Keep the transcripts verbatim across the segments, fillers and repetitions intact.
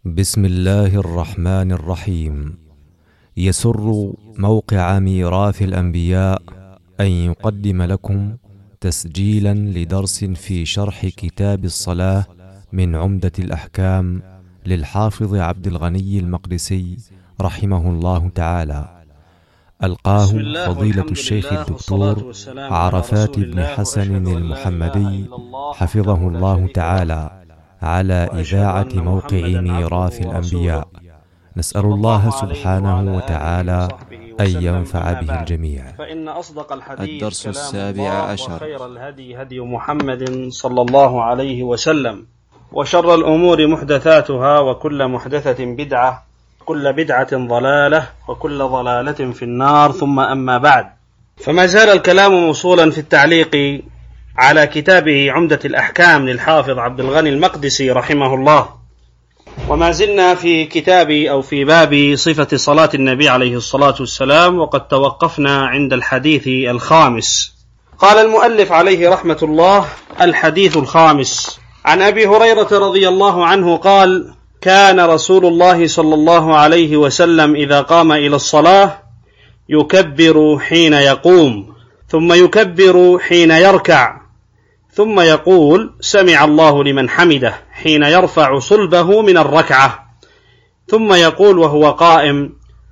بسم الله الرحمن الرحيم. يسر موقع ميراث الأنبياء أن يقدم لكم تسجيلا لدرس في شرح كتاب الصلاة من عمدة الأحكام للحافظ عبد الغني المقدسي رحمه الله تعالى. ألقاه فضيلة الشيخ الدكتور عرفات بن حسن المحمدي حفظه الله تعالى على إذاعة موقع ميراث الأنبياء. نسأل الله سبحانه وتعالى أن ينفع به الجميع. فإن أصدق الحديث الدرس السابع عشر. وخير الهدي هدي محمد صلى الله عليه وسلم، وشر الأمور محدثاتها، وكل محدثة بدعة، كل بدعة ضلالة، وكل ضلالة في النار. ثم أما بعد، فما زال الكلام موصولا في التعليق على كتابه عمدة الأحكام للحافظ عبد الغني المقدسي رحمه الله، وما زلنا في كتاب أو في باب صفة صلاة النبي عليه الصلاة والسلام، وقد توقفنا عند الحديث الخامس. قال المؤلف عليه رحمة الله: الحديث الخامس عن أبي هريرة رضي الله عنه قال: كان رسول الله صلى الله عليه وسلم إذا قام إلى الصلاة يكبر حين يقوم، ثم يكبر حين يركع، ثم يقول سمع الله لمن حمده حين يرفع صلبه من الركعة، ثم يقول وهو قائم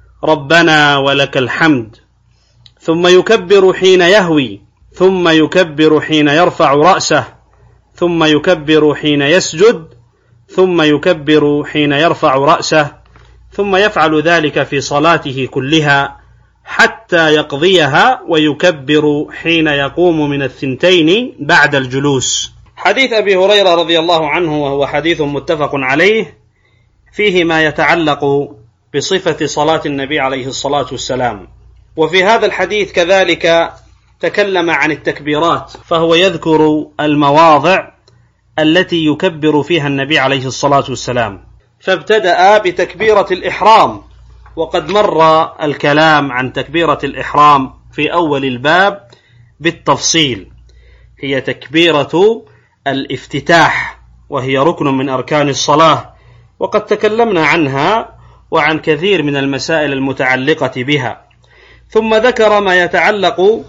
ربنا ولك الحمد، ثم يكبر حين يهوي، ثم يكبر حين يرفع رأسه، ثم يكبر حين يسجد، ثم يكبر حين يرفع رأسه، ثم يفعل ذلك في صلاته كلها حتى يقضيها، ويكبر حين يقوم من الثنتين بعد الجلوس. حديث أبي هريرة رضي الله عنه، وهو حديث متفق عليه، فيه ما يتعلق بصفة صلاة النبي عليه الصلاة والسلام. وفي هذا الحديث كذلك تكلم عن التكبيرات، فهو يذكر المواضع التي يكبر فيها النبي عليه الصلاة والسلام، فابتدأ بتكبيرة الإحرام، وقد مر الكلام عن تكبيرة الإحرام في أول الباب بالتفصيل. هي تكبيرة الافتتاح، وهي ركن من أركان الصلاة، وقد تكلمنا عنها وعن كثير من المسائل المتعلقة بها. ثم ذكر ما يتعلق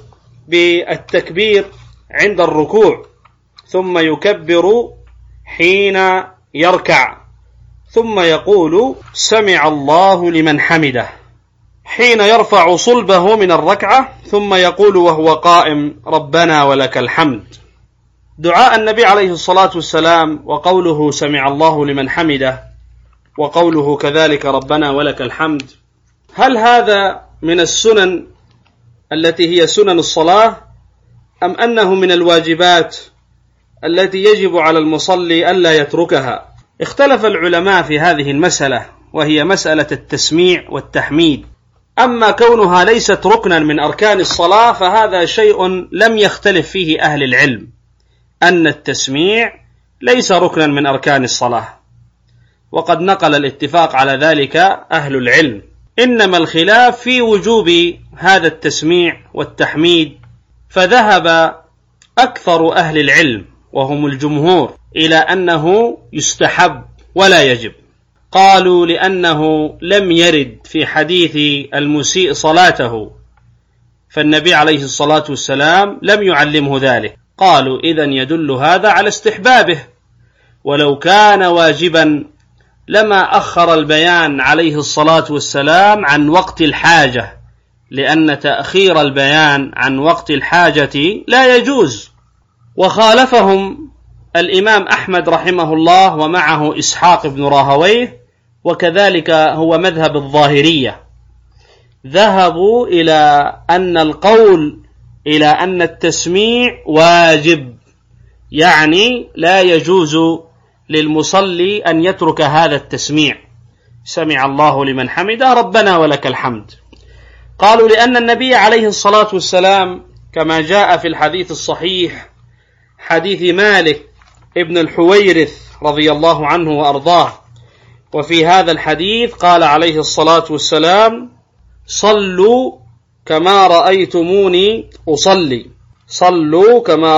بالتكبير عند الركوع، ثم يكبر حين يركع، ثم يقول سمع الله لمن حمده حين يرفع صلبه من الركعة، ثم يقول وهو قائم ربنا ولك الحمد. دعاء النبي عليه الصلاة والسلام، وقوله سمع الله لمن حمده، وقوله كذلك ربنا ولك الحمد، هل هذا من السنن التي هي سنن الصلاة، أم أنه من الواجبات التي يجب على المصلي ألا يتركها؟ اختلف العلماء في هذه المسألة، وهي مسألة التسميع والتحميد. أما كونها ليست ركنا من أركان الصلاة فهذا شيء لم يختلف فيه أهل العلم، أن التسميع ليس ركنا من أركان الصلاة، وقد نقل الاتفاق على ذلك أهل العلم. إنما الخلاف في وجوب هذا التسميع والتحميد، فذهب أكثر أهل العلم وهم الجمهور إلى أنه يستحب ولا يجب. قالوا لأنه لم يرد في حديث المسيء صلاته، فالنبي عليه الصلاة والسلام لم يعلمه ذلك. قالوا إذن يدل هذا على استحبابه، ولو كان واجبا لما أخر البيان عليه الصلاة والسلام عن وقت الحاجة، لأن تأخير البيان عن وقت الحاجة لا يجوز. وخالفهم الإمام أحمد رحمه الله، ومعه إسحاق بن راهويه، وكذلك هو مذهب الظاهرية. ذهبوا إلى أن القول إلى أن التسميع واجب، يعني لا يجوز للمصلي أن يترك هذا التسميع، سمع الله لمن حمده ربنا ولك الحمد. قالوا لأن النبي عليه الصلاة والسلام كما جاء في الحديث الصحيح، حديث مالك ابن الحويرث رضي الله عنه وأرضاه، وفي هذا الحديث قال عليه الصلاة والسلام صلوا كما رأيتموني أصلي، صلوا كما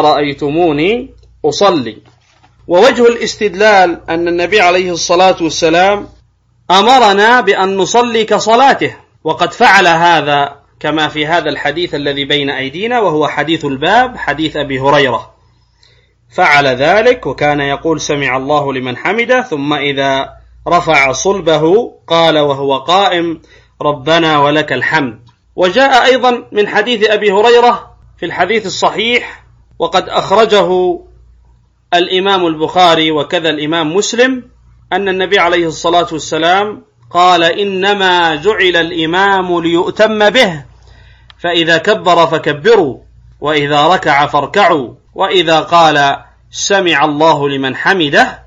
رأيتموني أصلي. ووجه الاستدلال أن النبي عليه الصلاة والسلام أمرنا بأن نصلي كصلاته، وقد فعل هذا كما في هذا الحديث الذي بين أيدينا، وهو حديث الباب، حديث أبي هريرة، فعل ذلك وكان يقول سمع الله لمن حمده، ثم إذا رفع صلبه قال وهو قائم ربنا ولك الحمد. وجاء أيضا من حديث أبي هريرة في الحديث الصحيح، وقد أخرجه الإمام البخاري وكذا الإمام مسلم، أن النبي عليه الصلاة والسلام قال إنما جعل الإمام ليؤتم به، فإذا كبر فكبروا، وإذا ركع فاركعوا، وإذا قال سمع الله لمن حمده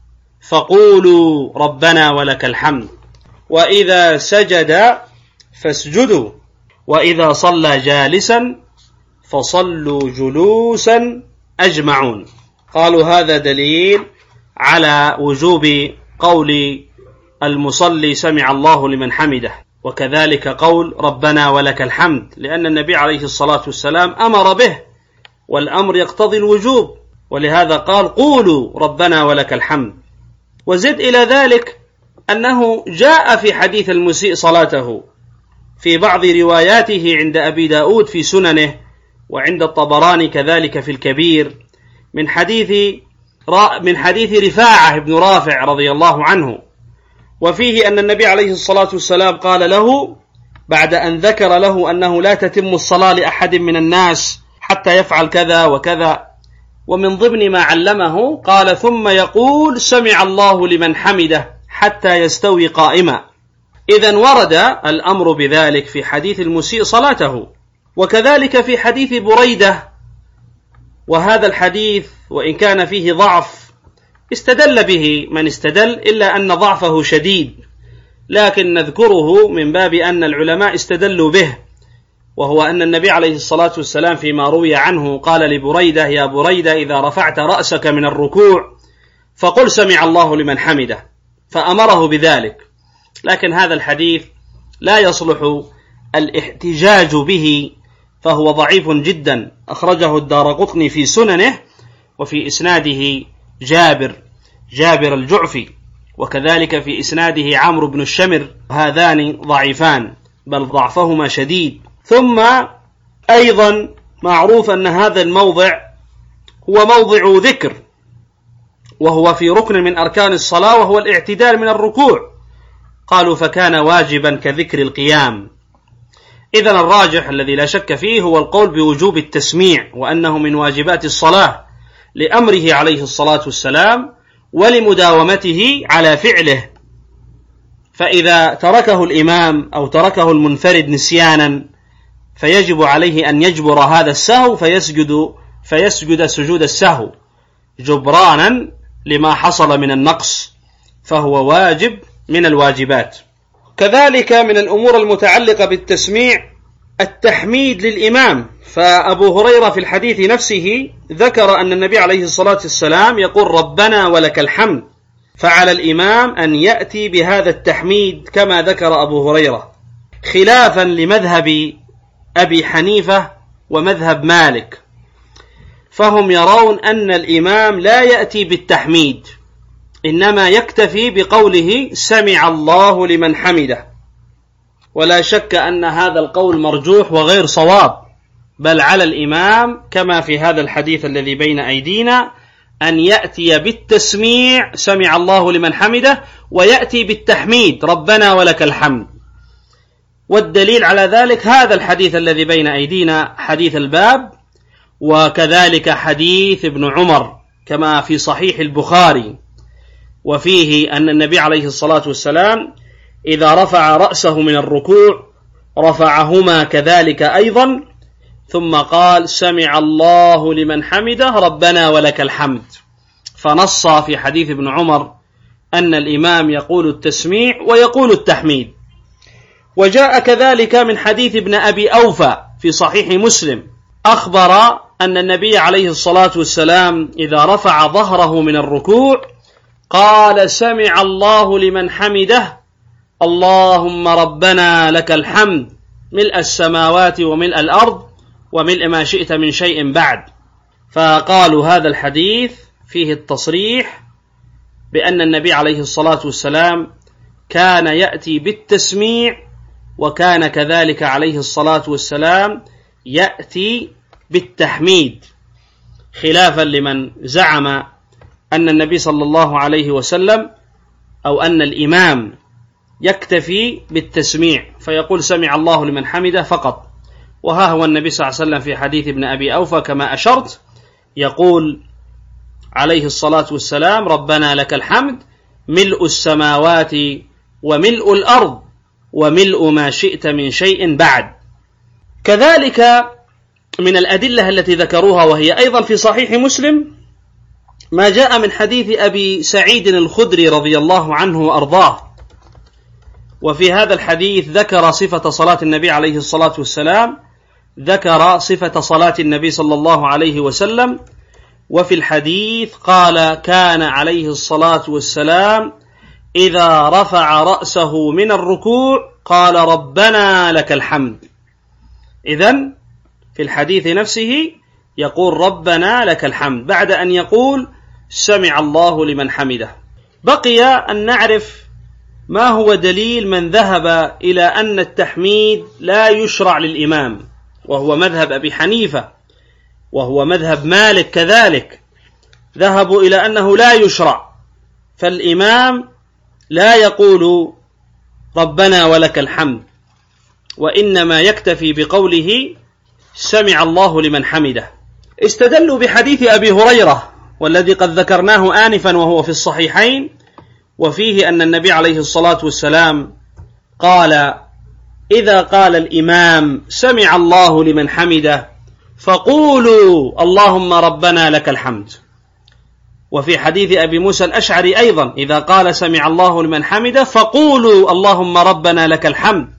فقولوا ربنا ولك الحمد، وإذا سجد فاسجدوا، وإذا صلى جالسا فصلوا جلوسا أجمعون. قالوا هذا دليل على وجوب قول المصلي سمع الله لمن حمده، وكذلك قول ربنا ولك الحمد، لأن النبي عليه الصلاة والسلام أمر به، والأمر يقتضي الوجوب، ولهذا قال قولوا ربنا ولك الحمد. وزد إلى ذلك أنه جاء في حديث المسيء صلاته في بعض رواياته عند أبي داود في سننه، وعند الطبراني كذلك في الكبير، من حديث من حديث رفاعة بن رافع رضي الله عنه، وفيه أن النبي عليه الصلاة والسلام قال له بعد أن ذكر له أنه لا تتم الصلاة لأحد من الناس حتى يفعل كذا وكذا، ومن ضمن ما علمه قال ثم يقول سمع الله لمن حمده حتى يستوي قائما. إذن ورد الأمر بذلك في حديث المسيء صلاته، وكذلك في حديث بريدة، وهذا الحديث وإن كان فيه ضعف استدل به من استدل، إلا أن ضعفه شديد، لكن نذكره من باب أن العلماء استدلوا به، وهو أن النبي عليه الصلاة والسلام فيما روي عنه قال لبريدة يا بريدة إذا رفعت رأسك من الركوع فقل سمع الله لمن حمده، فأمره بذلك. لكن هذا الحديث لا يصلح الاحتجاج به، فهو ضعيف جدا، أخرجه الدارقطني في سننه، وفي إسناده جابر جابر الجعفي، وكذلك في إسناده عمرو بن الشمر، هذان ضعيفان بل ضعفهما شديد. ثم أيضا معروف أن هذا الموضع هو موضع ذكر، وهو في ركن من أركان الصلاة، وهو الاعتدال من الركوع، قالوا فكان واجبا كذكر القيام. إذن الراجح الذي لا شك فيه هو القول بوجوب التسميع، وأنه من واجبات الصلاة لأمره عليه الصلاة والسلام ولمداومته على فعله، فإذا تركه الإمام أو تركه المنفرد نسيانا فيجب عليه أن يجبر هذا السهو فيسجد, فيسجد سجود السهو جبرانا لما حصل من النقص، فهو واجب من الواجبات. كذلك من الأمور المتعلقة بالتسميع التحميد للإمام، فأبو هريرة في الحديث نفسه ذكر أن النبي عليه الصلاة والسلام يقول ربنا ولك الحمد، فعلى الإمام أن يأتي بهذا التحميد كما ذكر أبو هريرة، خلافا لمذهب أبي حنيفة ومذهب مالك، فهم يرون أن الإمام لا يأتي بالتحميد، إنما يكتفي بقوله سمع الله لمن حمده. ولا شك أن هذا القول مرجوح وغير صواب، بل على الإمام كما في هذا الحديث الذي بين أيدينا أن يأتي بالتسميع سمع الله لمن حمده، ويأتي بالتحميد ربنا ولك الحمد. والدليل على ذلك هذا الحديث الذي بين أيدينا، حديث الباب، وكذلك حديث ابن عمر كما في صحيح البخاري، وفيه أن النبي عليه الصلاة والسلام إذا رفع رأسه من الركوع رفعهما كذلك أيضا، ثم قال سمع الله لمن حمده ربنا ولك الحمد، فنص في حديث ابن عمر أن الإمام يقول التسميع ويقول التحميد. وجاء كذلك من حديث ابن أبي أوفى في صحيح مسلم، أخبر أن النبي عليه الصلاة والسلام إذا رفع ظهره من الركوع قال سمع الله لمن حمده اللهم ربنا لك الحمد ملء السماوات وملء الأرض وملء ما شئت من شيء بعد. فقالوا هذا الحديث فيه التصريح بأن النبي عليه الصلاة والسلام كان يأتي بالتسميع، وكان كذلك عليه الصلاة والسلام يأتي بالتحميد، خلافا لمن زعم أن النبي صلى الله عليه وسلم أو أن الإمام يكتفي بالتسميع فيقول سمع الله لمن حمده فقط. وها هو النبي صلى الله عليه وسلم في حديث ابن أبي أوفى كما أشرت يقول عليه الصلاة والسلام: ربنا لك الحمد ملء السماوات وملء الأرض وملء ما شئت من شيء بعد. كذلك من الأدلة التي ذكروها وهي أيضا في صحيح مسلم ما جاء من حديث أبي سعيد الخدري رضي الله عنه وأرضاه، وفي هذا الحديث ذكر صفة صلاة النبي عليه الصلاة والسلام، ذكر صفة صلاة النبي صلى الله عليه وسلم. وفي الحديث قال: كان عليه الصلاة والسلام إذا رفع رأسه من الركوع قال ربنا لك الحمد. إذن في الحديث نفسه يقول ربنا لك الحمد بعد أن يقول سمع الله لمن حمده. بقي أن نعرف ما هو دليل من ذهب إلى أن التحميد لا يشرع للإمام، وهو مذهب أبي حنيفة وهو مذهب مالك كذلك، ذهبوا إلى أنه لا يشرع، فالإمام لا يقول ربنا ولك الحمد، وإنما يكتفي بقوله سمع الله لمن حمده. استدلوا بحديث أبي هريرة والذي قد ذكرناه آنفا وهو في الصحيحين، وفيه أن النبي عليه الصلاة والسلام قال: إذا قال الإمام سمع الله لمن حمده فقولوا اللهم ربنا لك الحمد. وفي حديث أبي موسى الأشعري أيضا: إذا قال سمع الله لمن حمده فقولوا اللهم ربنا لك الحمد.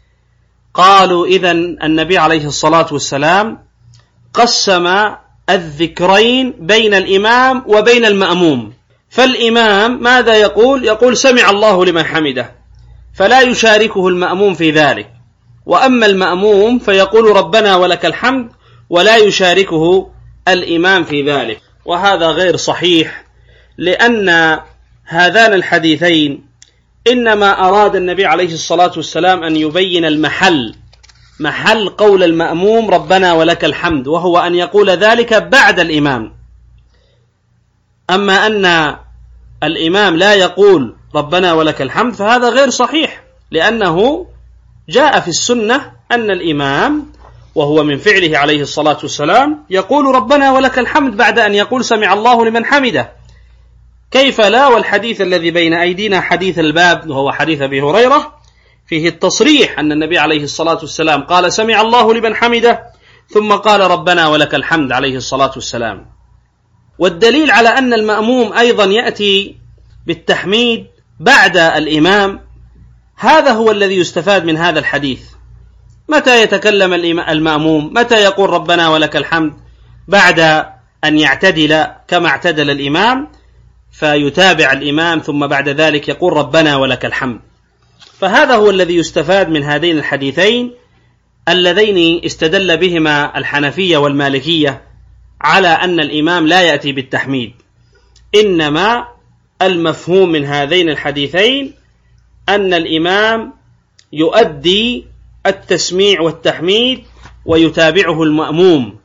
قالوا إذن النبي عليه الصلاة والسلام قسم الذكرين بين الإمام وبين المأموم، فالإمام ماذا يقول؟ يقول سمع الله لمن حمده، فلا يشاركه المأموم في ذلك، وأما المأموم فيقول ربنا ولك الحمد ولا يشاركه الإمام في ذلك. وهذا غير صحيح، لأن هذان الحديثين إنما أراد النبي عليه الصلاة والسلام أن يبين المحل، محل قول المأموم ربنا ولك الحمد، وهو أن يقول ذلك بعد الإمام. أما أن الإمام لا يقول ربنا ولك الحمد فهذا غير صحيح، لأنه جاء في السنة أن الإمام وهو من فعله عليه الصلاة والسلام يقول ربنا ولك الحمد بعد أن يقول سمع الله لمن حمده، كيف لا؟ والحديث الذي بين أيدينا حديث الباب وهو حديث أبي هريرة فيه التصريح أن النبي عليه الصلاة والسلام قال سمع الله لمن حمده ثم قال ربنا ولك الحمد عليه الصلاة والسلام. والدليل على أن المأموم أيضا يأتي بالتحميد بعد الإمام، هذا هو الذي يستفاد من هذا الحديث. متى يتكلم المأموم؟ متى يقول ربنا ولك الحمد؟ بعد أن يعتدل كما اعتدل الإمام فيتابع الإمام، ثم بعد ذلك يقول ربنا ولك الحمد. فهذا هو الذي يستفاد من هذين الحديثين اللذين استدل بهما الحنفية والمالكية على أن الإمام لا يأتي بالتحميد، إنما المفهوم من هذين الحديثين أن الإمام يؤدي التسميع والتحميد ويتابعه المأموم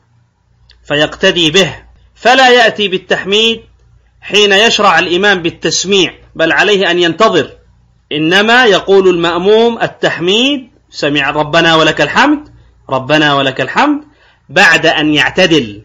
فيقتدي به، فلا يأتي بالتحميد حين يشرع الإمام بالتسميع، بل عليه أن ينتظر، إنما يقول المأموم التحميد سمع ربنا ولك الحمد ربنا ولك الحمد بعد أن يعتدل،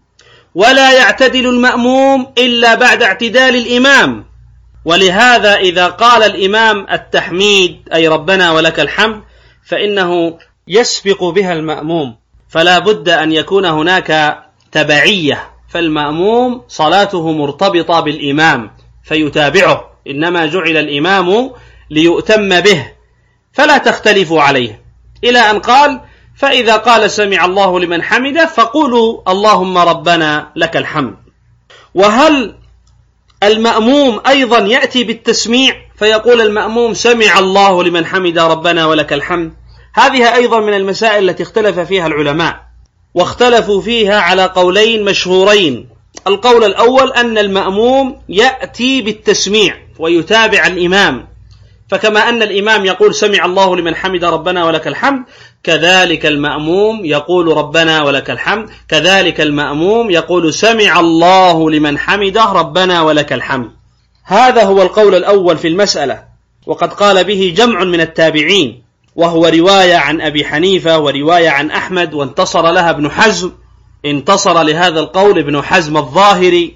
ولا يعتدل المأموم إلا بعد اعتدال الإمام. ولهذا إذا قال الإمام التحميد أي ربنا ولك الحمد فإنه يسبق بها المأموم، فلا بد أن يكون هناك تبعية، فالمأموم صلاته مرتبطة بالإمام فيتابعه، إنما جعل الإمام ليؤتم به فلا تختلفوا عليه، إلى أن قال فإذا قال سمع الله لمن حمده فقولوا اللهم ربنا لك الحمد. وهل المأموم أيضا يأتي بالتسميع فيقول المأموم سمع الله لمن حمده ربنا ولك الحمد؟ هذه أيضا من المسائل التي اختلف فيها العلماء، واختلفوا فيها على قولين مشهورين. القول الأول أن المأموم يأتي بالتسميع ويتابع الإمام، فكما أن الإمام يقول سمع الله لمن حمد ربنا ولك الحمد، كذلك المأموم يقول ربنا ولك الحمد، كذلك المأموم يقول سمع الله لمن حمده ربنا ولك الحمد. هذا هو القول الأول في المسألة، وقد قال به جمع من التابعين، وهو رواية عن أبي حنيفة ورواية عن أحمد، وانتصر لها ابن حزم، انتصر لهذا القول ابن حزم الظاهري،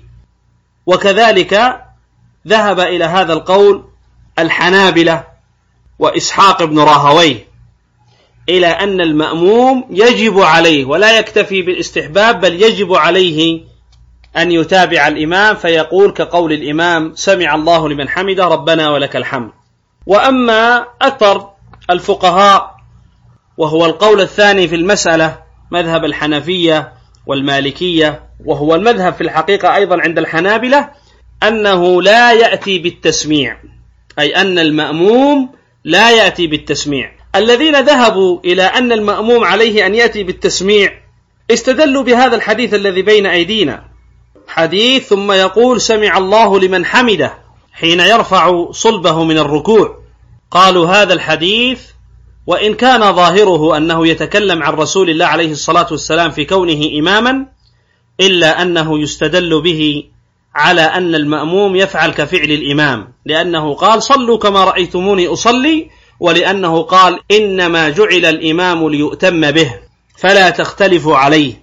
وكذلك ذهب إلى هذا القول الحنابلة وإسحاق بن راهويه، إلى أن المأموم يجب عليه ولا يكتفي بالاستحباب، بل يجب عليه أن يتابع الإمام فيقول كقول الإمام سمع الله لمن حمده ربنا ولك الحمد. وأما أكثر الفقهاء، وهو القول الثاني في المسألة، مذهب الحنفية والمالكية، وهو المذهب في الحقيقة أيضا عند الحنابلة، أنه لا يأتي بالتسميع، أي أن المأموم لا يأتي بالتسميع. الذين ذهبوا إلى أن المأموم عليه أن يأتي بالتسميع استدلوا بهذا الحديث الذي بين أيدينا، حديث ثم يقول سمع الله لمن حمده حين يرفع صلبه من الركوع. قالوا هذا الحديث وإن كان ظاهره أنه يتكلم عن رسول الله عليه الصلاة والسلام في كونه إماما، إلا أنه يستدل به على أن المأموم يفعل كفعل الإمام، لأنه قال صلوا كما رأيتموني أصلي، ولأنه قال إنما جعل الإمام ليؤتم به فلا تختلفوا عليه،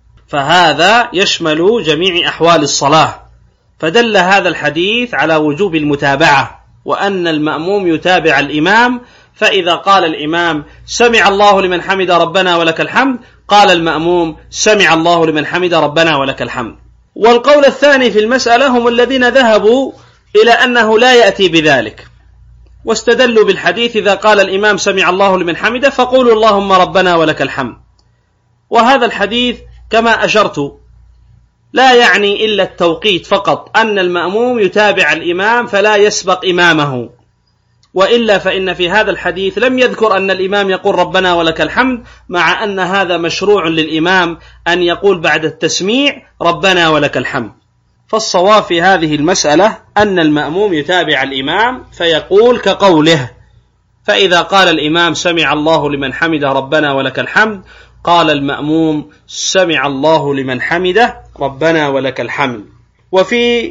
فهذا يشمل جميع أحوال الصلاة. فدل هذا الحديث على وجوب المتابعة، وأن المأموم يتابع الإمام، فإذا قال الإمام سمع الله لمن حمد ربنا ولك الحمد، قال المأموم سمع الله لمن حمد ربنا ولك الحمد. والقول الثاني في المسألة هم الذين ذهبوا إلى أنه لا يأتي بذلك، واستدلوا بالحديث إذا قال الإمام سمع الله لمن حمده فقولوا اللهم ربنا ولك الحمد. وهذا الحديث كما أشرت لا يعني إلا التوقيت فقط، أن المأموم يتابع الإمام فلا يسبق إمامه، وإلا فإن في هذا الحديث لم يذكر أن الإمام يقول ربنا ولك الحمد، مع أن هذا مشروع للإمام أن يقول بعد التسميع ربنا ولك الحمد. فالصواب في هذه المسألة أن المأموم يتابع الإمام فيقول كقوله، فإذا قال الإمام سمع الله لمن حمده ربنا ولك الحمد، قال المأموم سمع الله لمن حمده ربنا ولك الحمد. وفي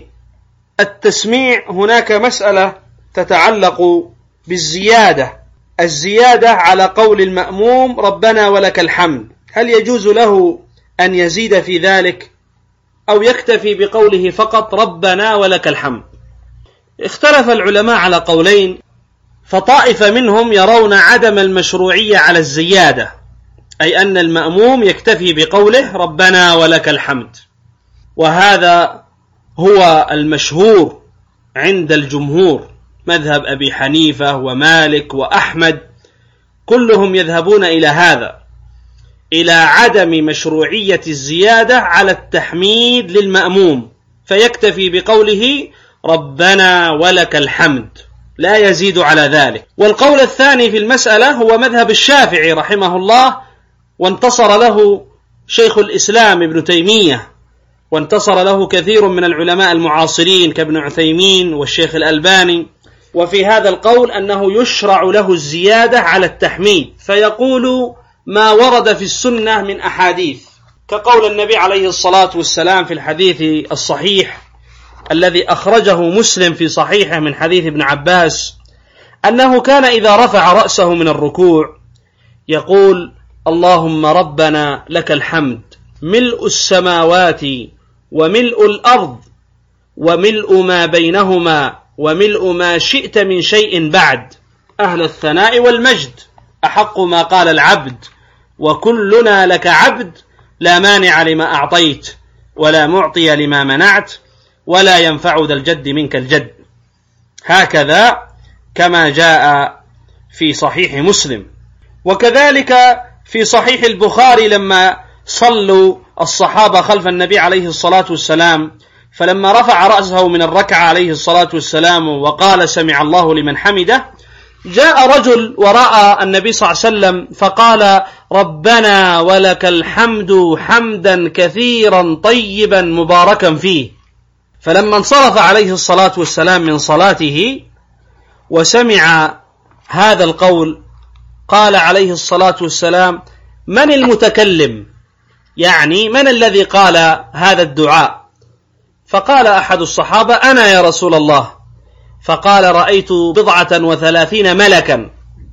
التسميع هناك مسألة تتعلق بالزيادة، الزيادة على قول المأموم ربنا ولك الحمد، هل يجوز له أن يزيد في ذلك أو يكتفي بقوله فقط ربنا ولك الحمد؟ اختلف العلماء على قولين، فطائفة منهم يرون عدم المشروعية على الزيادة، أي أن المأموم يكتفي بقوله ربنا ولك الحمد، وهذا هو المشهور عند الجمهور، مذهب أبي حنيفة ومالك وأحمد كلهم يذهبون إلى هذا، إلى عدم مشروعية الزيادة على التحميد للمأموم، فيكتفي بقوله ربنا ولك الحمد لا يزيد على ذلك. والقول الثاني في المسألة هو مذهب الشافعي رحمه الله، وانتصر له شيخ الإسلام ابن تيمية، وانتصر له كثير من العلماء المعاصرين كابن عثيمين والشيخ الألباني. وفي هذا القول أنه يشرع له الزيادة على التحميد، فيقول ما ورد في السنة من أحاديث، كقول النبي عليه الصلاة والسلام في الحديث الصحيح الذي أخرجه مسلم في صحيحه من حديث ابن عباس، أنه كان إذا رفع رأسه من الركوع يقول اللهم ربنا لك الحمد ملء السماوات وملء الأرض وملء ما بينهما وملء ما شئت من شيء بعد، أهل الثناء والمجد، أحق ما قال العبد، وكلنا لك عبد، لا مانع لما أعطيت ولا معطي لما منعت ولا ينفع ذا الجد منك الجد. هكذا كما جاء في صحيح مسلم. وكذلك في صحيح البخاري لما صلوا الصحابة خلف النبي عليه الصلاة والسلام، فلما رفع رأسه من الركعة عليه الصلاة والسلام وقال سمع الله لمن حمده، جاء رجل وراء النبي صلى الله عليه وسلم فقال ربنا ولك الحمد حمدا كثيرا طيبا مباركا فيه. فلما انصرف عليه الصلاة والسلام من صلاته وسمع هذا القول قال عليه الصلاة والسلام: من المتكلم؟ يعني من الذي قال هذا الدعاء؟ فقال أحد الصحابة: أنا يا رسول الله. فقال: رأيت بضعة وثلاثين ملكا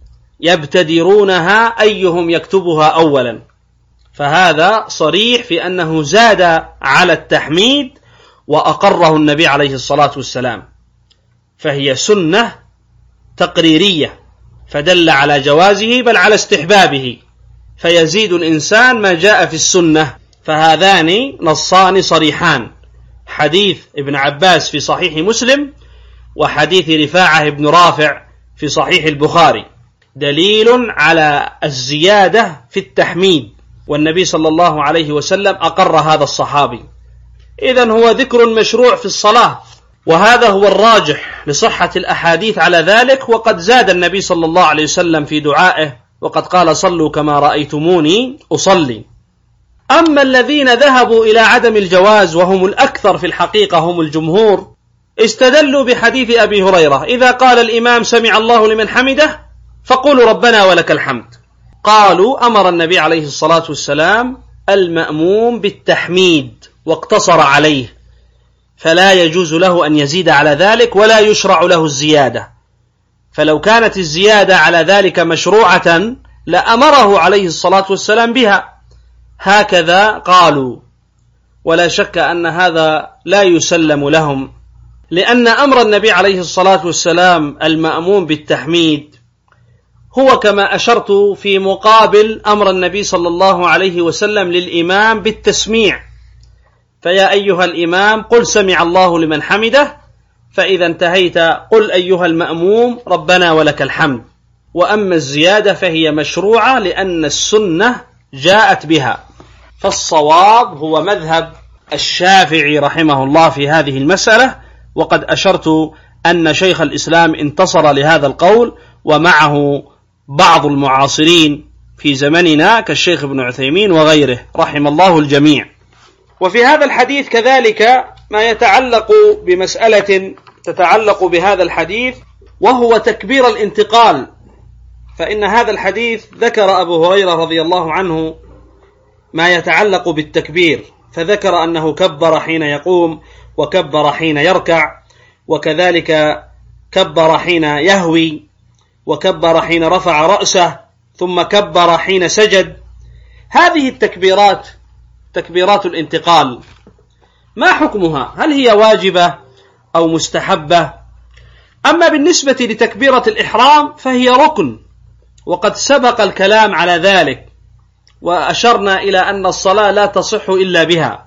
يبتدرونها أيهم يكتبها أولا. فهذا صريح في أنه زاد على التحميد وأقره النبي عليه الصلاة والسلام، فهي سنة تقريرية، فدل على جوازه بل على استحبابه، فيزيد الإنسان ما جاء في السنة. فهذان نصان صريحان: حديث ابن عباس في صحيح مسلم، وحديث رفاعة بن رافع في صحيح البخاري، دليل على الزيادة في التحميد، والنبي صلى الله عليه وسلم أقر هذا الصحابي. إذن هو ذكر مشروع في الصلاة، وهذا هو الراجح لصحة الأحاديث على ذلك. وقد زاد النبي صلى الله عليه وسلم في دعائه، وقد قال: صلوا كما رأيتموني أصلي. أما الذين ذهبوا إلى عدم الجواز وهم الأكثر في الحقيقة، هم الجمهور، استدلوا بحديث أبي هريرة: إذا قال الإمام سمع الله لمن حمده فقولوا ربنا ولك الحمد. قالوا: أمر النبي عليه الصلاة والسلام المأموم بالتحميد واقتصر عليه، فلا يجوز له أن يزيد على ذلك ولا يشرع له الزيادة. فلو كانت الزيادة على ذلك مشروعة لأمره عليه الصلاة والسلام بها. هكذا قالوا، ولا شك أن هذا لا يسلم لهم، لأن أمر النبي عليه الصلاة والسلام المأموم بالتحميد هو كما أشرت في مقابل أمر النبي صلى الله عليه وسلم للإمام بالتسميع: فيا أيها الإمام قل سمع الله لمن حمده، فإذا انتهيت قل أيها المأموم ربنا ولك الحمد. وأما الزيادة فهي مشروعة لأن السنة جاءت بها. فالصواب هو مذهب الشافعي رحمه الله في هذه المسألة، وقد أشرت أن شيخ الإسلام انتصر لهذا القول، ومعه بعض المعاصرين في زمننا كالشيخ ابن عثيمين وغيره رحم الله الجميع. وفي هذا الحديث كذلك ما يتعلق بمسألة تتعلق بهذا الحديث، وهو تكبير الانتقال. فإن هذا الحديث ذكر أبو هريرة رضي الله عنه ما يتعلق بالتكبير، فذكر أنه كبر حين يقوم، وكبر حين يركع، وكذلك كبر حين يهوي، وكبر حين رفع رأسه، ثم كبر حين سجد. هذه التكبيرات تكبيرات الانتقال ما حكمها؟ هل هي واجبة أو مستحبة؟ أما بالنسبة لتكبيرة الإحرام فهي ركن، وقد سبق الكلام على ذلك، وأشرنا إلى أن الصلاة لا تصح إلا بها،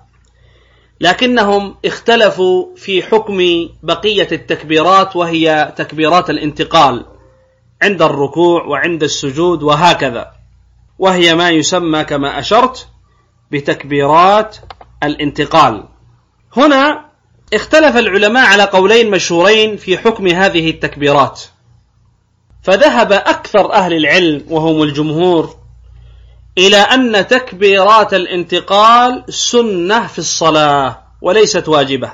لكنهم اختلفوا في حكم بقية التكبيرات، وهي تكبيرات الانتقال عند الركوع وعند السجود وهكذا، وهي ما يسمى كما أشرت بتكبيرات الانتقال. هنا اختلف العلماء على قولين مشهورين في حكم هذه التكبيرات، فذهب أكثر أهل العلم وهم الجمهور إلى أن تكبيرات الانتقال سنة في الصلاة وليست واجبة،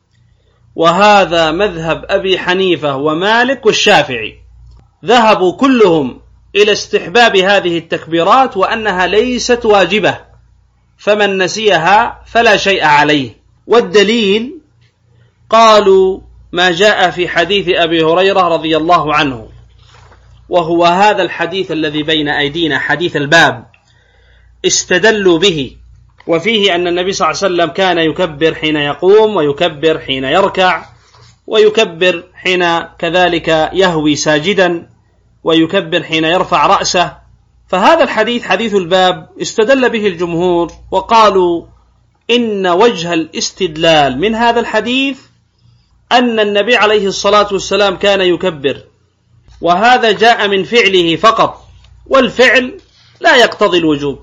وهذا مذهب أبي حنيفة ومالك والشافعي، ذهبوا كلهم إلى استحباب هذه التكبيرات وأنها ليست واجبة، فمن نسيها فلا شيء عليه. والدليل قالوا ما جاء في حديث أبي هريرة رضي الله عنه، وهو هذا الحديث الذي بين أيدينا، حديث الباب، استدلوا به، وفيه أن النبي صلى الله عليه وسلم كان يكبر حين يقوم، ويكبر حين يركع، ويكبر حين كذلك يهوي ساجدا، ويكبر حين يرفع رأسه. فهذا الحديث حديث الباب استدل به الجمهور، وقالوا إن وجه الاستدلال من هذا الحديث أن النبي عليه الصلاة والسلام كان يكبر، وهذا جاء من فعله فقط، والفعل لا يقتضي الوجوب،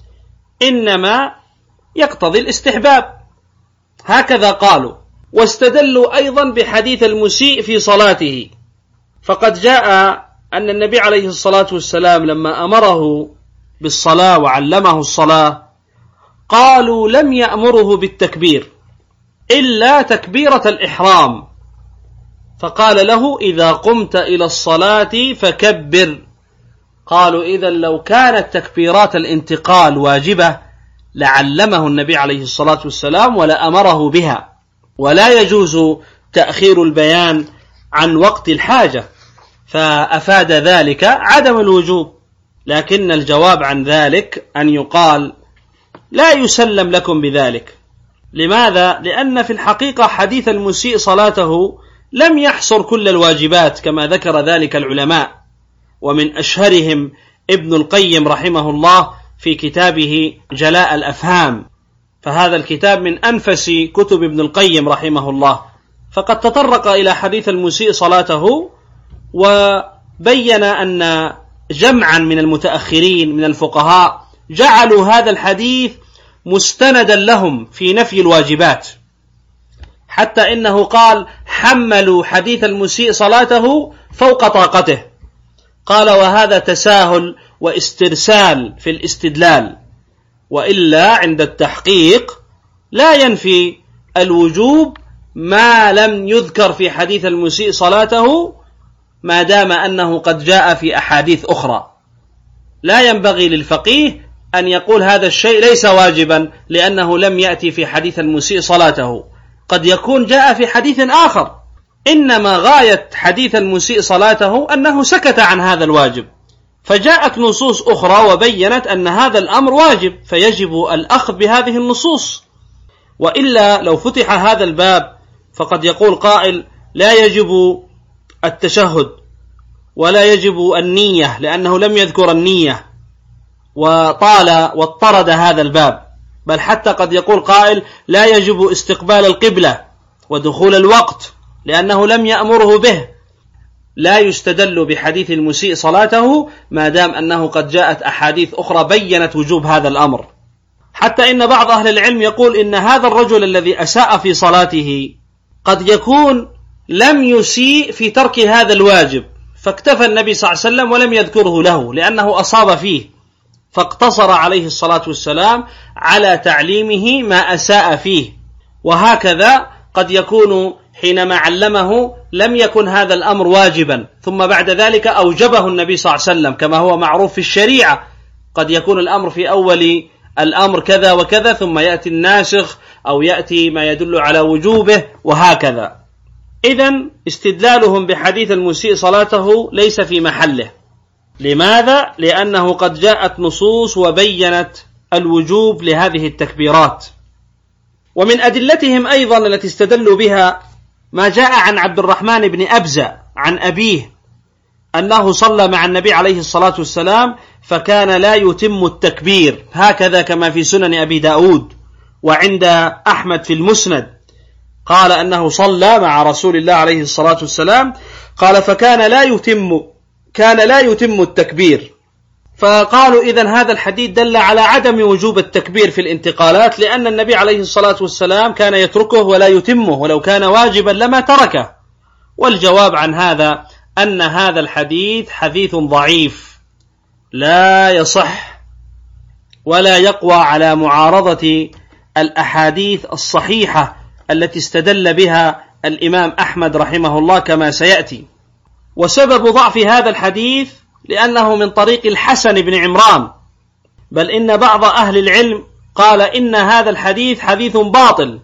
إنما يقتضي الاستحباب، هكذا قالوا. واستدلوا أيضا بحديث المسيء في صلاته، فقد جاء أن النبي عليه الصلاة والسلام لما أمره بالصلاة وعلمه الصلاة قالوا لم يأمره بالتكبير إلا تكبيرة الإحرام، فقال له: إذا قمت إلى الصلاة فكبر. قالوا: إذا لو كانت تكبيرات الانتقال واجبة لعلمه النبي عليه الصلاة والسلام ولأمره بها، ولا يجوز تأخير البيان عن وقت الحاجة، فأفاد ذلك عدم الوجوب. لكن الجواب عن ذلك أن يقال: لا يسلم لكم بذلك. لماذا؟ لأن في الحقيقة حديث المسيء صلاته لم يحصر كل الواجبات كما ذكر ذلك العلماء، ومن أشهرهم ابن القيم رحمه الله في كتابه جلاء الأفهام، فهذا الكتاب من أنفس كتب ابن القيم رحمه الله، فقد تطرق إلى حديث المسيء صلاته وبين أن جمعا من المتأخرين من الفقهاء جعلوا هذا الحديث مستندا لهم في نفي الواجبات، حتى إنه قال: حملوا حديث المسيء صلاته فوق طاقته. قال: وهذا تساهل واسترسال في الاستدلال، وإلا عند التحقيق لا ينفي الوجوب ما لم يذكر في حديث المسيء صلاته، ما دام أنه قد جاء في أحاديث أخرى. لا ينبغي للفقيه أن يقول هذا الشيء ليس واجبا لأنه لم يأتي في حديث المسيء صلاته، قد يكون جاء في حديث آخر، إنما غاية حديث المسيء صلاته أنه سكت عن هذا الواجب، فجاءت نصوص أخرى وبينت أن هذا الأمر واجب، فيجب الأخذ بهذه النصوص. وإلا لو فتح هذا الباب فقد يقول قائل: لا يجب التشهد ولا يجب النية لأنه لم يذكر النية، وطال واضطرد هذا الباب. بل حتى قد يقول قائل: لا يجب استقبال القبلة ودخول الوقت لأنه لم يأمره به. لا يستدل بحديث المسيء صلاته ما دام أنه قد جاءت أحاديث أخرى بيّنت وجوب هذا الأمر. حتى إن بعض أهل العلم يقول إن هذا الرجل الذي أساء في صلاته قد يكون لم يسيء في ترك هذا الواجب، فاكتفى النبي صلى الله عليه وسلم ولم يذكره له لأنه أصاب فيه، فاقتصر عليه الصلاة والسلام على تعليمه ما أساء فيه. وهكذا قد يكون حينما علمه لم يكن هذا الأمر واجبا، ثم بعد ذلك أوجبه النبي صلى الله عليه وسلم كما هو معروف في الشريعة. قد يكون الأمر في أول الأمر كذا وكذا، ثم يأتي الناسخ أو يأتي ما يدل على وجوبه، وهكذا. إذن استدلالهم بحديث المسيء صلاته ليس في محله. لماذا؟ لأنه قد جاءت نصوص وبينت الوجوب لهذه التكبيرات. ومن أدلتهم أيضا التي استدلوا بها ما جاء عن عبد الرحمن بن أبزة عن أبيه أنه صلى مع النبي عليه الصلاة والسلام فكان لا يتم التكبير، هكذا كما في سنن أبي داود وعند أحمد في المسند. قال أنه صلى مع رسول الله عليه الصلاة والسلام، قال فكان لا يتم كان لا يتم التكبير. فقالوا إذن هذا الحديث دل على عدم وجوب التكبير في الانتقالات، لأن النبي عليه الصلاة والسلام كان يتركه ولا يتمه، ولو كان واجبا لما تركه. والجواب عن هذا أن هذا الحديث حديث ضعيف لا يصح ولا يقوى على معارضة الأحاديث الصحيحة التي استدل بها الإمام أحمد رحمه الله كما سيأتي. وسبب ضعف هذا الحديث لأنه من طريق الحسن بن عمران، بل إن بعض أهل العلم قال إن هذا الحديث حديث باطل،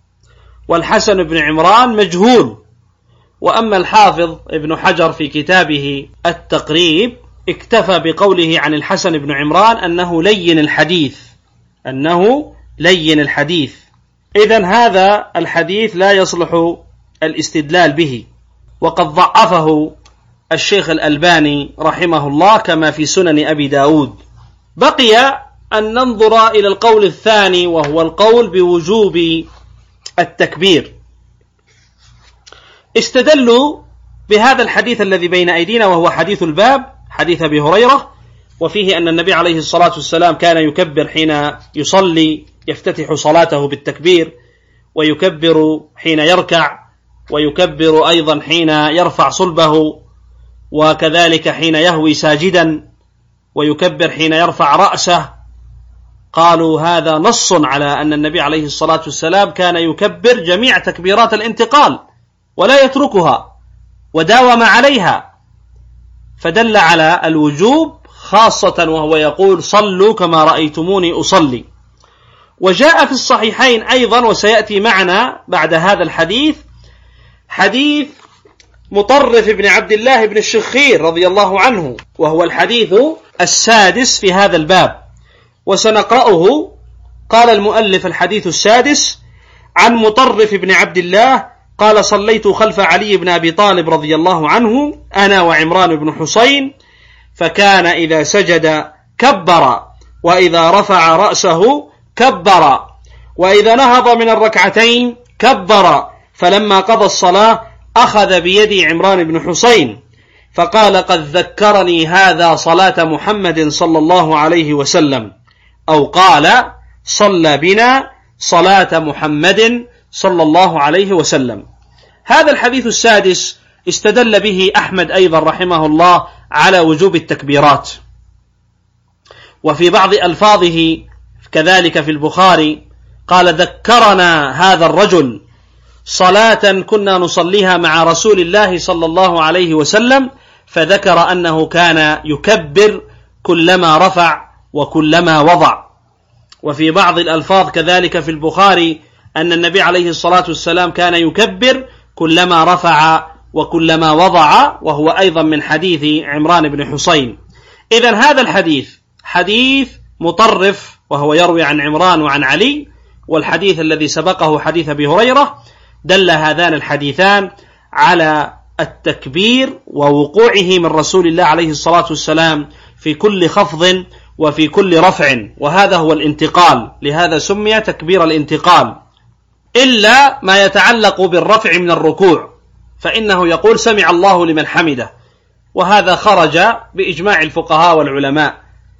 والحسن بن عمران مجهول. وأما الحافظ ابن حجر في كتابه التقريب اكتفى بقوله عن الحسن بن عمران أنه لين الحديث أنه لين الحديث. إذن هذا الحديث لا يصلح الاستدلال به، وقد ضعفه الشيخ الألباني رحمه الله كما في سنن أبي داود. بقي أن ننظر إلى القول الثاني، وهو القول بوجوب التكبير. استدلوا بهذا الحديث الذي بين أيدينا وهو حديث الباب، حديث أبي هريرة، وفيه أن النبي عليه الصلاة والسلام كان يكبر حين يصلي، يفتتح صلاته بالتكبير، ويكبر حين يركع، ويكبر أيضا حين يرفع صلبه، وكذلك حين يهوي ساجدا، ويكبر حين يرفع رأسه. قالوا هذا نص على أن النبي عليه الصلاة والسلام كان يكبر جميع تكبيرات الانتقال ولا يتركها، وداوم عليها، فدل على الوجوب خاصة وهو يقول صلوا كما رأيتموني أصلي. وجاء في الصحيحين أيضا، وسيأتي معنا بعد هذا الحديث، حديث مطرف بن عبد الله بن الشخير رضي الله عنه، وهو الحديث السادس في هذا الباب، وسنقرأه. قال المؤلف: الحديث السادس عن مطرف بن عبد الله قال: صليت خلف علي بن أبي طالب رضي الله عنه أنا وعمران بن حسين، فكان إذا سجد كبر، وإذا رفع رأسه كبر، وإذا نهض من الركعتين كبر، فلما قضى الصلاة أخذ بيدي عمران بن حسين فقال: قد ذكرني هذا صلاة محمد صلى الله عليه وسلم، أو قال: صلى بنا صلاة محمد صلى الله عليه وسلم. هذا الحديث السادس استدل به أحمد أيضا رحمه الله على وجوب التكبيرات، وفي بعض ألفاظه كذلك في البخاري قال: ذكرنا هذا الرجل صلاة كنا نصليها مع رسول الله صلى الله عليه وسلم، فذكر أنه كان يكبر كلما رفع وكلما وضع. وفي بعض الألفاظ كذلك في البخاري أن النبي عليه الصلاة والسلام كان يكبر كلما رفع وكلما وضع، وهو أيضا من حديث عمران بن حسين. إذن هذا الحديث حديث مطرف، وهو يروي عن عمران وعن علي، والحديث الذي سبقه حديث أبي هريرة، دل هذان الحديثان على التكبير ووقوعه من رسول الله عليه الصلاة والسلام في كل خفض وفي كل رفع، وهذا هو الانتقال، لهذا سمي تكبير الانتقال، إلا ما يتعلق بالرفع من الركوع، فإنه يقول: سمع الله لمن حمده، وهذا خرج بإجماع الفقهاء والعلماء،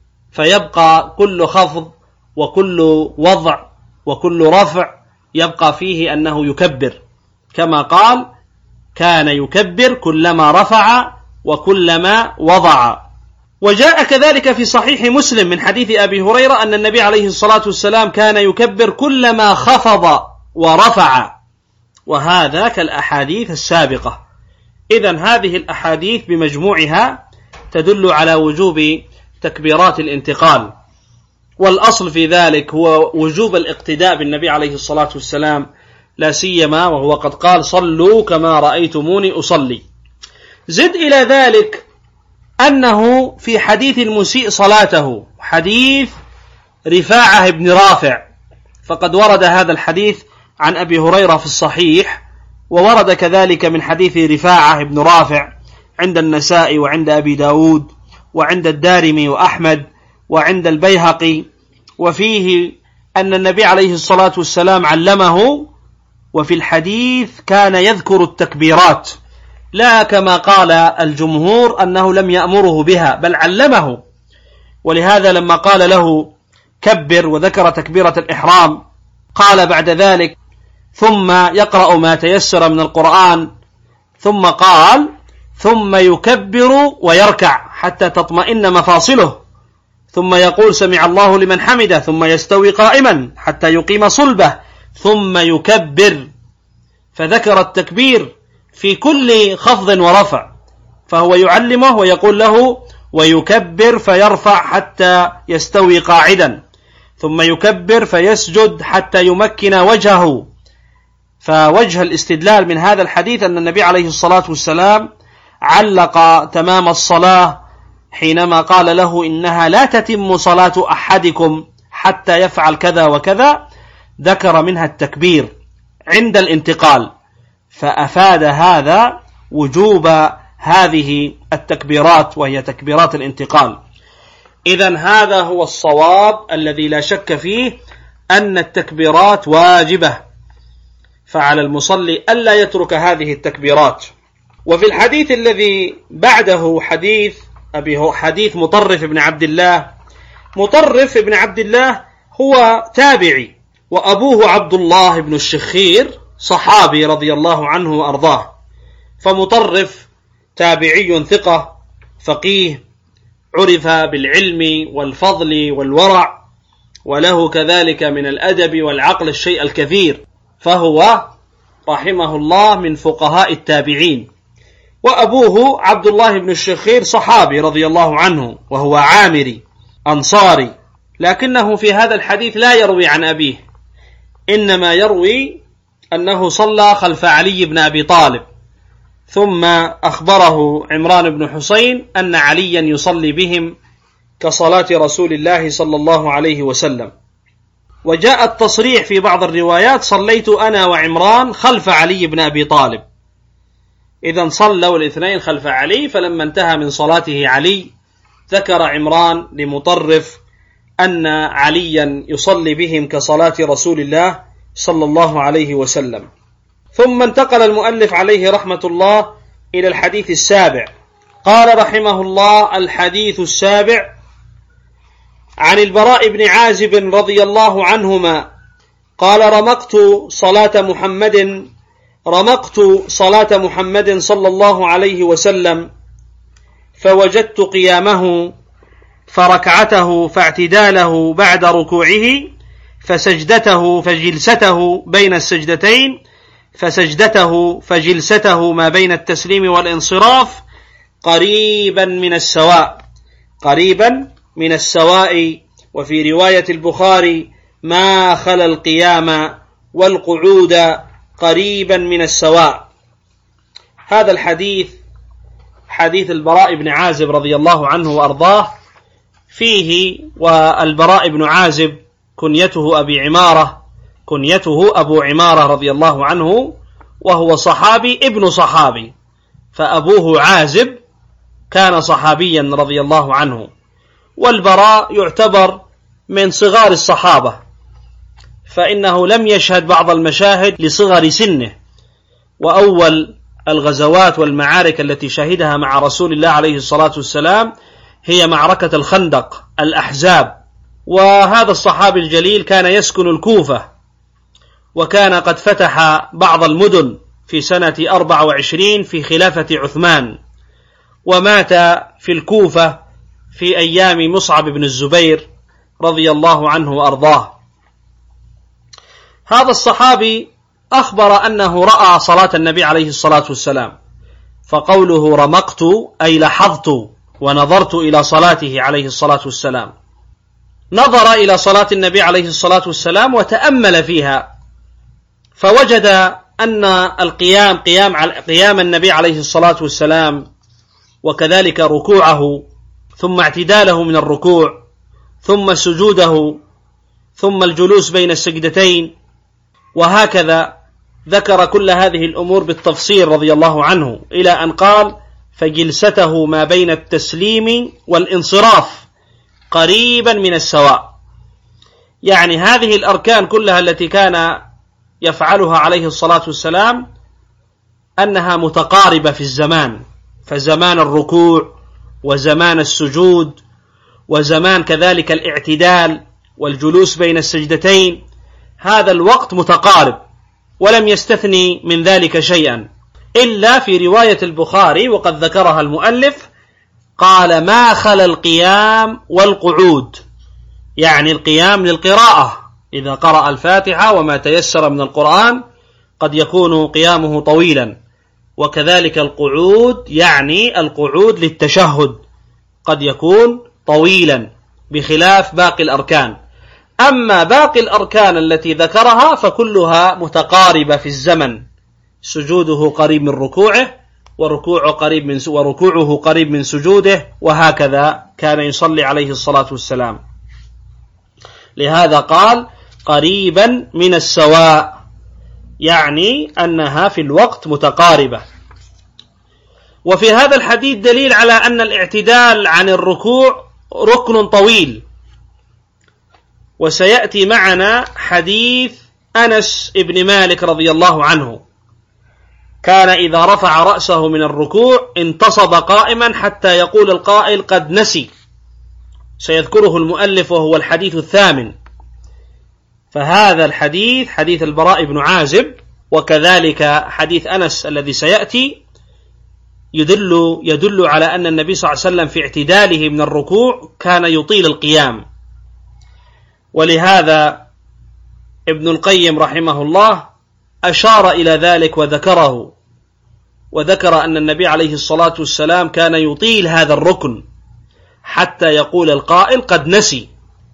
فيبقى كل خفض وكل وضع وكل رفع يبقى فيه أنه يكبر، كما قال: كان يكبر كلما رفع وكلما وضع. وجاء كذلك في صحيح مسلم من حديث أبي هريرة أن النبي عليه الصلاة والسلام كان يكبر كلما خفض ورفع، وهذا كالأحاديث السابقة. إذن هذه الأحاديث بمجموعها تدل على وجوب تكبيرات الانتقال، والأصل في ذلك هو وجوب الاقتداء بالنبي عليه الصلاة والسلام، لا سيما وهو قد قال: صلوا كما رأيتموني أصلي. زد إلى ذلك أنه في حديث المسيء صلاته، حديث رفاعة بن رافع، فقد ورد هذا الحديث عن أبي هريرة في الصحيح، وورد كذلك من حديث رفاعة بن رافع عند النسائي وعند أبي داود وعند الدارمي وأحمد وعند البيهقي، وفيه أن النبي عليه الصلاة والسلام علمه، وفي الحديث كان يذكر التكبيرات، لا كما قال الجمهور أنه لم يأمره بها، بل علمه. ولهذا لما قال له كبر وذكر تكبيرة الإحرام، قال بعد ذلك: ثم يقرأ ما تيسر من القرآن، ثم قال: ثم يكبر ويركع حتى تطمئن مفاصله، ثم يقول: سمع الله لمن حمده، ثم يستوي قائما حتى يقيم صلبه، ثم يكبر. فذكر التكبير في كل خفض ورفع، فهو يعلمه ويقول له: ويكبر فيرفع حتى يستوي قاعدا، ثم يكبر فيسجد حتى يمكن وجهه. فوجه الاستدلال من هذا الحديث أن النبي عليه الصلاة والسلام علق تمام الصلاة حينما قال له: إنها لا تتم صلاة أحدكم حتى يفعل كذا وكذا، ذكر منها التكبير عند الانتقال، فأفاد هذا وجوب هذه التكبيرات وهي تكبيرات الانتقال. إذن هذا هو الصواب الذي لا شك فيه، أن التكبيرات واجبة، فعلى المصلي ألا يترك هذه التكبيرات. وفي الحديث الذي بعده حديث أبي حديث مطرف بن عبد الله، مطرف بن عبد الله هو تابعي، وأبوه عبد الله بن الشخير صحابي رضي الله عنه وأرضاه، فمطرف تابعي ثقة فقيه، عرف بالعلم والفضل والورع، وله كذلك من الأدب والعقل الشيء الكثير، فهو رحمه الله من فقهاء التابعين. وأبوه عبد الله بن الشخير صحابي رضي الله عنه وهو عامري أنصاري، لكنه في هذا الحديث لا يروي عن أبيه، إنما يروي أنه صلى خلف علي بن أبي طالب، ثم أخبره عمران بن حسين أن عليا يصلي بهم كصلاة رسول الله صلى الله عليه وسلم. وجاء التصريح في بعض الروايات: صليت أنا وعمران خلف علي بن أبي طالب. إذن صلوا الاثنين خلف علي، فلما انتهى من صلاته علي ذكر عمران لمطرف أن عليا يصلي بهم كصلاة رسول الله صلى الله عليه وسلم. ثم انتقل المؤلف عليه رحمة الله إلى الحديث السابع. قال رحمه الله: الحديث السابع عن البراء بن عازب رضي الله عنهما قال: رمقت صلاة محمد رمقت صلاة محمد صلى الله عليه وسلم، فوجدت قيامه فركعته فاعتداله بعد ركوعه فسجدته فجلسته بين السجدتين فسجدته فجلسته ما بين التسليم والانصراف قريبا من السواء قريبا من السواء وفي رواية البخاري: ما خلا القيام والقعود قريبا من السواء. هذا الحديث حديث البراء بن عازب رضي الله عنه وأرضاه، فيه والبراء بن عازب كنيته أبي عمارة كنيته أبو عمارة رضي الله عنه، وهو صحابي ابن صحابي، فأبوه عازب كان صحابيا رضي الله عنه. والبراء يعتبر من صغار الصحابة، فإنه لم يشهد بعض المشاهد لصغر سنه، وأول الغزوات والمعارك التي شهدها مع رسول الله عليه الصلاة والسلام هي معركة الخندق الأحزاب. وهذا الصحابي الجليل كان يسكن الكوفة، وكان قد فتح بعض المدن في سنة أربع وعشرين في خلافة عثمان، ومات في الكوفة في أيام مصعب بن الزبير رضي الله عنه وأرضاه. هذا الصحابي أخبر أنه رأى صلاة النبي عليه الصلاة والسلام، فقوله رمقت أي لحظت ونظرت إلى صلاته عليه الصلاة والسلام، نظر إلى صلاة النبي عليه الصلاة والسلام وتأمل فيها، فوجد أن القيام قيام قيام النبي عليه الصلاة والسلام، وكذلك ركوعه ثم اعتداله من الركوع ثم سجوده ثم الجلوس بين السجدتين، وهكذا ذكر كل هذه الأمور بالتفصيل رضي الله عنه، إلى أن قال: فجلسته ما بين التسليم والانصراف قريبا من السواء. يعني هذه الأركان كلها التي كان يفعلها عليه الصلاة والسلام أنها متقاربة في الزمان، فزمان الركوع وزمان السجود وزمان كذلك الاعتدال والجلوس بين السجدتين، هذا الوقت متقارب، ولم يستثني من ذلك شيئا، إلا في رواية البخاري وقد ذكرها المؤلف قال: ما خلا القيام والقعود، يعني القيام للقراءة، إذا قرأ الفاتحة وما تيسر من القرآن قد يكون قيامه طويلا، وكذلك القعود يعني القعود للتشهد قد يكون طويلا بخلاف باقي الأركان. أما باقي الأركان التي ذكرها فكلها متقاربة في الزمن، سجوده قريب من ركوعه وركوعه قريب من وركوعه قريب من سجوده، وهكذا كان يصلي عليه الصلاة والسلام. لهذا قال: قريبا من السواء، يعني أنها في الوقت متقاربة. وفي هذا الحديث دليل على أن الاعتدال عن الركوع ركن طويل، وسيأتي معنا حديث أنس بن مالك رضي الله عنه، كان إذا رفع رأسه من الركوع انتصب قائما حتى يقول القائل قد نسي، سيذكره المؤلف وهو الحديث الثامن. فهذا الحديث حديث البراء بن عازب وكذلك حديث أنس الذي سيأتي يدل, يدل على أن النبي صلى الله عليه وسلم في اعتداله من الركوع كان يطيل القيام. ولهذا ابن القيم رحمه الله أشار إلى ذلك وذكره، وذكر أن النبي عليه الصلاة والسلام كان يطيل هذا الركن حتى يقول القائل قد نسي.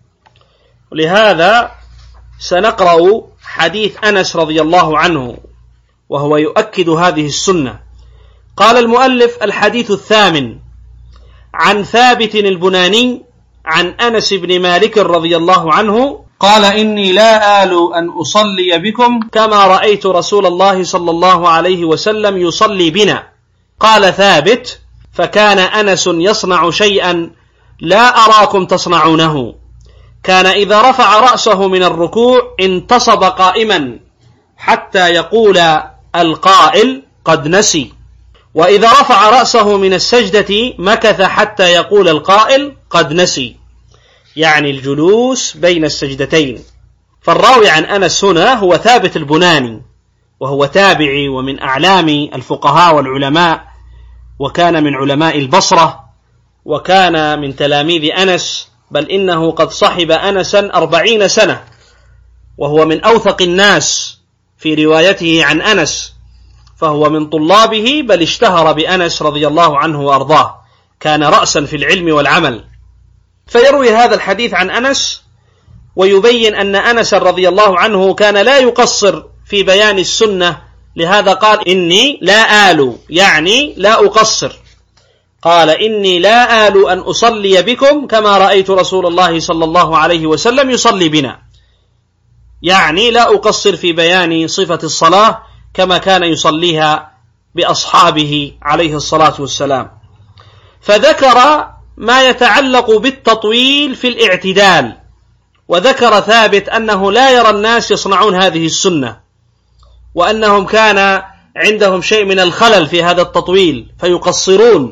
ولهذا سنقرأ حديث أنس رضي الله عنه وهو يؤكد هذه السنة. قال المؤلف: الحديث الثامن عن ثابت البناني عن أنس بن مالك رضي الله عنه قال: إني لا آل أن أصلي بكم كما رأيت رسول الله صلى الله عليه وسلم يصلي بنا. قال ثابت: فكان أنس يصنع شيئا لا أراكم تصنعونه، كان إذا رفع رأسه من الركوع انتصب قائما حتى يقول القائل قد نسي، وإذا رفع رأسه من السجدة مكث حتى يقول القائل قد نسي، يعني الجلوس بين السجدتين. فالراوي عن أنس هنا هو ثابت البناني، وهو تابعي ومن أعلام الفقهاء والعلماء، وكان من علماء البصرة، وكان من تلاميذ أنس، بل إنه قد صحب أنسا أربعين سنة، وهو من أوثق الناس في روايته عن أنس، فهو من طلابه، بل اشتهر بأنس رضي الله عنه وأرضاه، كان رأسا في العلم والعمل. فيروي هذا الحديث عن أنس ويبين أن أنس رضي الله عنه كان لا يقصر في بيان السنة، لهذا قال: إني لا آل، يعني لا أقصر. قال: إني لا آل أن أصلي بكم كما رأيت رسول الله صلى الله عليه وسلم يصلي بنا، يعني لا أقصر في بيان صفة الصلاة كما كان يصليها بأصحابه عليه الصلاة والسلام. فذكر ما يتعلق بالتطويل في الاعتدال، وذكر ثابت أنه لا يرى الناس يصنعون هذه السنة، وأنهم كان عندهم شيء من الخلل في هذا التطويل فيقصرون.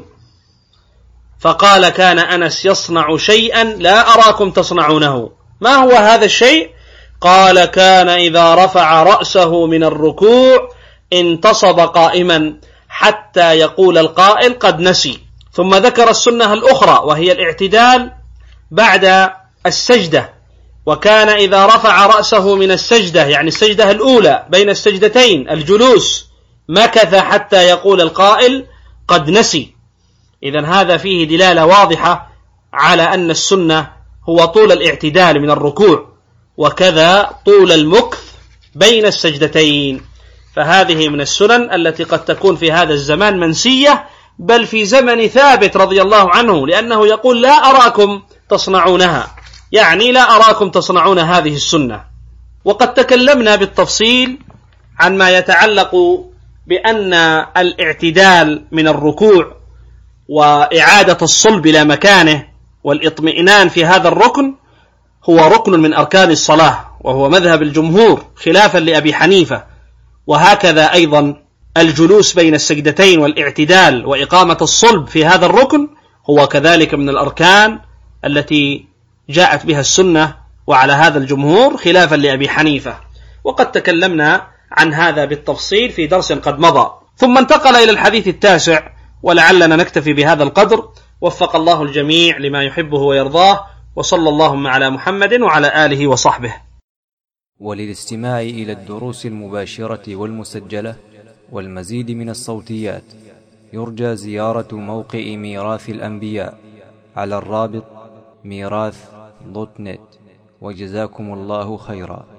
فقال: كان أنس يصنع شيئا لا أراكم تصنعونه. ما هو هذا الشيء؟ قال: كان إذا رفع رأسه من الركوع انتصب قائما حتى يقول القائل قد نسي. ثم ذكر السنة الأخرى وهي الاعتدال بعد السجدة، وكان إذا رفع رأسه من السجدة، يعني السجدة الأولى بين السجدتين، الجلوس، مكث حتى يقول القائل قد نسي. إذن هذا فيه دلالة واضحة على أن السنة هو طول الاعتدال من الركوع، وكذا طول المكث بين السجدتين. فهذه من السنن التي قد تكون في هذا الزمان منسية، بل في زمن ثابت رضي الله عنه، لأنه يقول: لا أراكم تصنعونها، يعني لا أراكم تصنعون هذه السنة. وقد تكلمنا بالتفصيل عن ما يتعلق بأن الاعتدال من الركوع وإعادة الصلب إلى مكانه والاطمئنان في هذا الركن هو ركن من أركان الصلاة، وهو مذهب الجمهور خلافا لأبي حنيفة. وهكذا أيضا الجلوس بين السجدتين والاعتدال وإقامة الصلب في هذا الركن هو كذلك من الأركان التي جاءت بها السنة، وعلى هذا الجمهور خلافا لأبي حنيفة. وقد تكلمنا عن هذا بالتفصيل في درس قد مضى. ثم انتقل إلى الحديث التاسع، ولعلنا نكتفي بهذا القدر. وفق الله الجميع لما يحبه ويرضاه، وصلى اللهم على محمد وعلى آله وصحبه. وللاستماع إلى الدروس المباشرة والمسجلة والمزيد من الصوتيات يرجى زيارة موقع ميراث الأنبياء على الرابط ميراث دوت نت. وجزاكم الله خيرا.